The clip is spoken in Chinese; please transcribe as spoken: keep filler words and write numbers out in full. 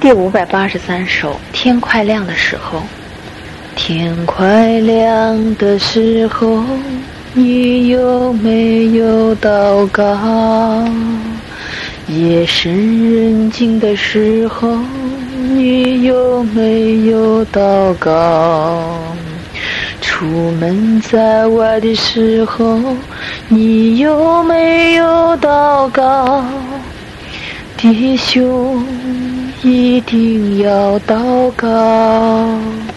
第五百八十三首，天快亮的时候。天快亮的时候，你有没有祷告？夜深人静的时候，你有没有祷告？出门在外的时候，你有没有祷告？弟兄一定要祷告。